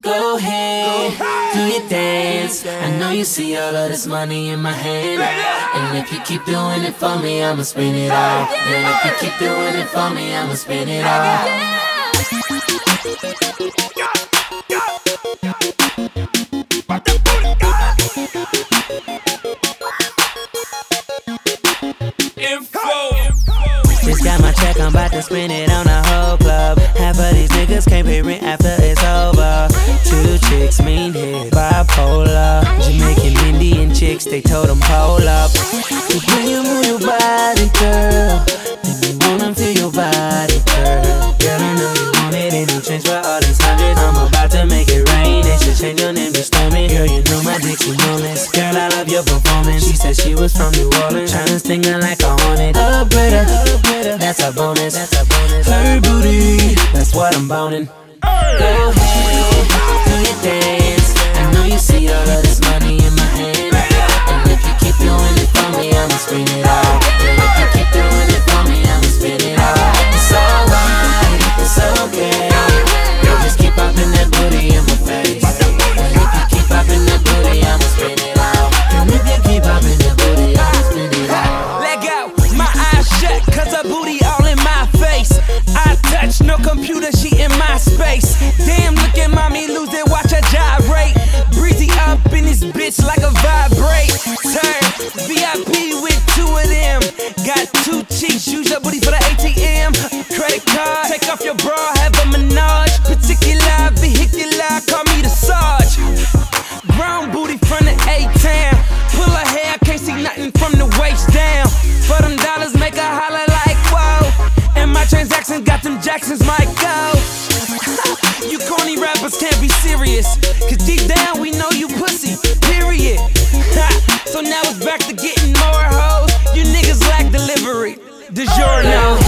Go ahead, do your dance. I know you see all of this money in my hand. And if you keep doing it for me, I'ma spin it all. And if you keep doing it for me, I'ma spin it all. Just got my check, I'm about to spend it on the whole club. Half of these niggas can't pay rent after it's over. 2 chicks, mean head, bipolar. Jamaican, Indian chicks, they told them pull up. But when you move your body, girl, then you wanna feel your body, girl. Girl, I know you want it, and you change for all these hundreds. I'm about to make it rain, they should change your name to Stormy. Girl, you know my Dixie moments. Girl, I love your performance. She said she was from New Orleans, tryna sting her like a hornet. Upgrade her, that's a bonus. Her booty, that's what I'm boning. Go ahead, do your dance. I know you see all of this money in my hand. And if you keep doing it for me, I'ma scream it out. And if you keep doing it for me, I'ma spin it out. It's alright, it's okay. Just keep popping that booty in my face. And if you keep popping that booty, I'ma spin it out. And if you keep popping that booty, I'ma spin it out. Let go, my eyes shut, cause her booty all in my face. I touch, no computer, she in my space. Damn, look at mommy lose it, watch her gyrate. Breezy up in this bitch like a vibrate. Turn VIP with 2 of them. Got 2 cheeks, use your booty for the ATM. Credit card, take off your bra, have a menage. Particular, vehicular, call me the Sarge. Brown booty from the A-town. Pull her hair, can't see nothing from the waist down. For them dollars, make her holler like whoa. And my transactions got them Jacksons, might go. You corny rappers can't be serious, cause deep down we know you pussy, period. So now it's back to getting more hoes. You niggas lack delivery. DiGiorno.